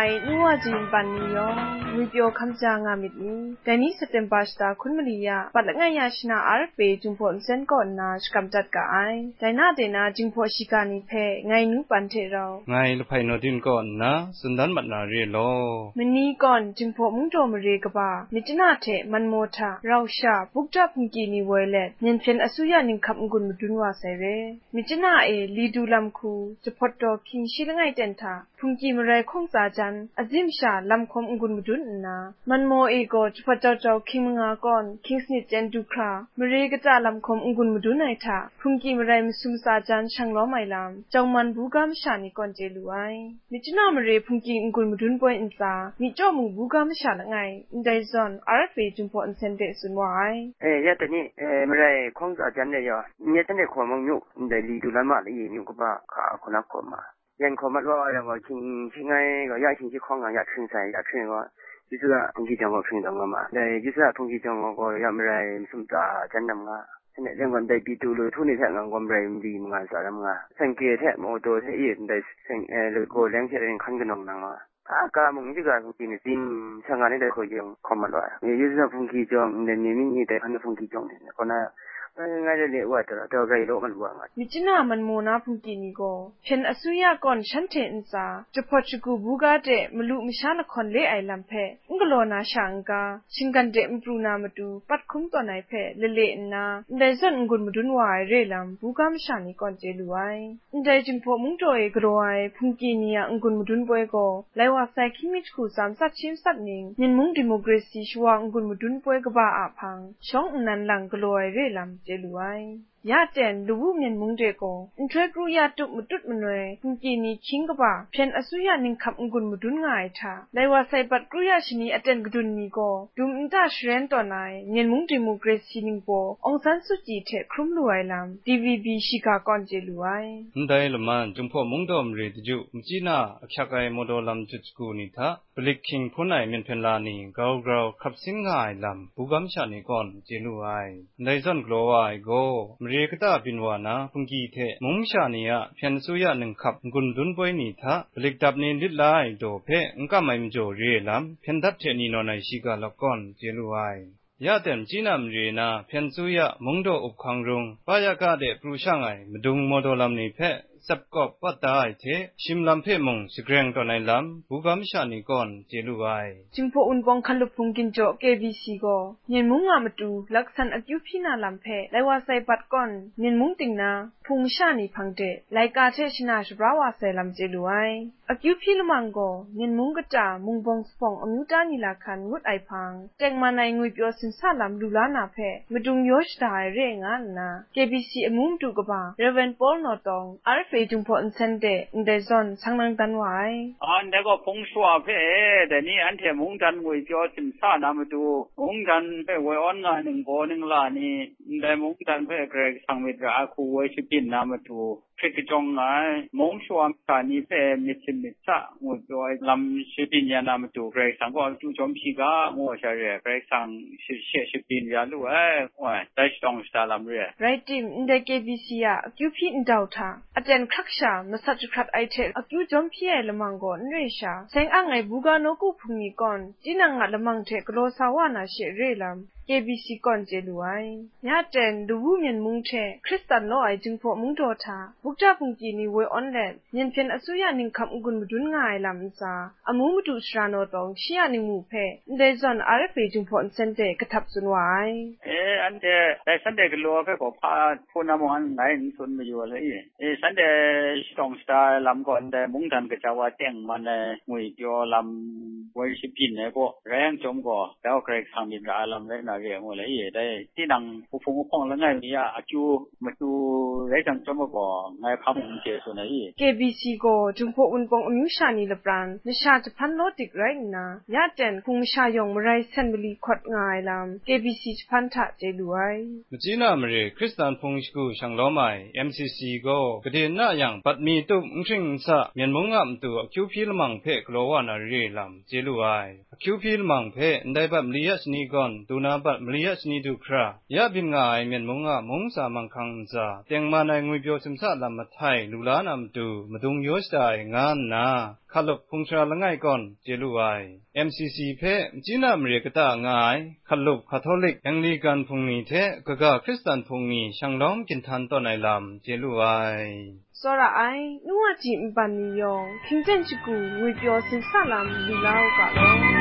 นัวจินปันนิยองวิเปียวคำจางามิดนี้แต่นี้สเตมปาสตาคุณมลียาปัดละง่ายาชนะอาร์เฟจุงพอนเซนก่อนนาชกำจัดกะไอแต่น่าเดนาจิงพอชิกานิเพไงนูปันเทเราไงละไพโนดินก่อนนะสันดันบัดนาเรโลมันนี้ก่อนจิงพอมุงโจมเรกบามิจนาเทมันโมทาเราชาบุกจับพุงกีนีเวเลตเนียนเฟนอสุยานิงคับงุนมุดุนวาเซเรมิจนาลีดูลำคูจะพอดดอคิงชิละง่ายเต็นทาพุงกีมไรคงสาจันอซิมชาลำคมงุนมุดุนนามันโมโกจะพอเจ้าคิงมงาก่อนคิงสนิจเจนดูครามเรกจาลำคมงุนมุดุนไอทาพุงกีมไรมสุมสาจันช่างล้อไมลำจงมันบูกามชานิก่อนเจลุไอมิจนามเรพุงกีงุนมุดุนป่วยอินซามิจ่อมุงบูกามชาละไงอินไดซอนอาร์เฟจุงพออินเซนเดสุนวายยะตะนี่มไรคงสาจันเนี่ยเนี่ยตันเนี่ยขอมงยุอินไดลีดูละมาลีอยู่ก็บ่าขาคนนักขอมายังขอมาว่าอย่างว่าชิงไงก็อยากชิงที่ของอ่ะอยากขึ้นใส่อยากขึ้นว่า就是啊，通气讲我听懂了嘛？对，就是啊，通气讲我要么来什么大真的嘛？现在两个在比度了，土里头我们来比嘛啥的嘛？生计头我多些也在那个两千人看个农人嘛。刚梦这个今年上岸的可以用看不来，也就是说风气讲，那你们也得看到风气讲的，可能。ง่ายเลยว่าแต่ก็ไกลโลมันว่ามิจนามันโมนาพุงกินีโกเพ็นอสุยาก่อนฉันเทอินซาจะพอชกูบูกาเดมลุมิชาละคอนเลไอลัมเพงกโลนาชังกาชิงกันเดมปรูนามาดูปัดคุ้มตัวไหนเพเลนาได้ส่วนงุนมาดุนวายเรลัมบูกามชานีก่อนเจลุไอได้จึงพอมุงโตเอกรวยพุงกินียงุนมาดุนป่วยโกไลว่าไซคิมิชคูสามสัดชิมสัดนิงยินมุงดิโมกราซีชัวงุนมาดุนป่วยกบ้าอาพังช่องนันหลังกรวยเรลัมเจลุไอยาเจนลูบุเมียนมุงเดโกอินเทรกรูยาตุมตุดมนเวพุงกีนีคิงกบ่าเพียนอสุยานิงขับงุนมุดุนง่ายทาไลว่าไซบัดกรูยาชนีอเตนกดุนนีโกดุมอินตาเชรนตัวนายเมียนมุงดิโมกราซีนิงโปองซันสุจีเทครุมลุไอลัม DVB ชิกากอนเจลุไอได้ละมันจุมพ่อมุงดอมเรติจุมจีน่าอักษกายโมดอลัมจุดกูนิทาบลิกคิงพุนไอเมียนเพนลานีกาวกราวขับสิงง่ายลัมบุกัมชานีก่อนเจลุไอได้ซอนกลัวไอโกมเรกตาบินวานาพุงกีเทมุงชานียะเพียนสุยะหนึ่งขับกุนดุนป่วยนีทาบลิกดับนีลิลายโดเพงกะไม่มจ่อเรลัมเพียนดับเทนีนอนไอชิกาละก่อนเจลุไอยาเต็มจีนามเรนาเพียนสุยะมุงโดอุบคังรุงปายากาเดปรูช่างไอมดุงโมโดลัมนีเพสับกอบปัตตาไอเทชิมลำเพมงสเกรงตอนไอลำบุกามชานีก่อนเจลุไอจิงพออุนปองคันลุพุงกินโจ KBC ก็เนียนมุงงามาดูลักษณะอคิวพินาลำเพไลว่าใส่ปัดก่อนเนียนมุงติงนาพุงชานีพังเดไลกาเทชนาชบราวาเซลำเจลุไออคิวพิลมังก็เนียนมุงกะจามุงบองสปองอมิวตานีลาคันงุดไอพังแตงมาในงุยเปียวสินซาลำลูลานาเพมาดุงโยชดาเรงานนา KBC อมุมดูกะบาเรเวนปอลนอตองอาร์เฟจุงพออินเซนเดอินเดซอนสังนังตันไว้อันเด็กก็พงชัวเพแต่นี่อันเทมุงดันงุยเปียวสินซานามาดูมุงดันเพไว้ออนงานหนึ่งโบหนึ่งลานี่ได้มุงดันเพเกรกสังเวชอาคูไว้ชิปินนามาดูพริกจงไงมงชวมการนี้เป็นมิตรมิตรงุยตัวลำชิปินยานามาดูเกรกสังก็จู่โจมพิกางัวเฉลี่ยเกรกสังชิปินยาลูว่าได้ตองสตาลำเรียไรติมอินเดเกบิซียอคิวพีอินดาวทาอาจารย์ครักษามาสัจครัดไอเทอคิวจอมพิเอละมังก่อนเรชาแสงอ่างไอบูกาโนกุพุงนีก่อนจีนังละมังเทกโลสาวานาเชเรลัมKBC ก่อนเจลุไอยาเจนดูวูเมียนมุงเทคริสตันโลไอจึงพอมุงโดทาบุกจาพุงกีนีเวออนแลนเมียนเพียนอสุยานิงคับอุกุนมุดุนง่ายลำซาอมูมุดุสราโนตองชิยานิงมูเพเดซอนอาร์เฟจึงพออินเซนเดกระทับสุนไวอันเดแต่สันเดกลัวเพก็พาพูนามอนไหนสุนมาอยู่เลยสันเดสองสตาร์ลำก่อนแต่มุงดันก็จะว่าเตียงมันงุยเดียวลำไว้ชิปินเนี่ยก็แรงจมก็แล้วเกรกทางดินลำเล็กนาเรียงเลยได้ที่นังผู้ฟงผู้พองแล้วไงมีอาจูมาดูไรจังจมก็ไงพามุงเจสุนัย KBC ก็จึงพออุนปองอมิวชานีละปรานนชาจะพันโลติกไรนะยาเจนคุงชายองมไรเซนบลีขดง่ายลำ KBC จะพันทะเจลุไอมจีน่ามเรคริสตันพงศ์กูช่างล้อไม้ MCC ก็กระเด็นหน้าอย่างปัดมีตุ้มอุ้งชิงซะเมียนมงงามตัวคิวพีละมังเพกโลวานาเรลำเจลูไอคิวพิลมังเพได้บับมลียสนีก่อนตูนาบับมลียสนีดูครายะบินงาไอเมียนมงะมงสามังคังซาเตียงมาในงุยเปียวซึมซาลำมาไทยลูลานำตูมดุงยศไองานนาขลุกพงชาละไงก่อนเจลูไอ MCC เพจีนามเรียกตาง่ายขลุกคาทอลิกแองลีกันพงนีเทกะกะคริสตันพงนีช่างล้อมกินทันต่อในลำเจลูไอစောရအိုင်နုဝကြည့်မပန်နီယောခင်ကျင့်ချကူငွေပြောစင်ဆလာမလူလာကလော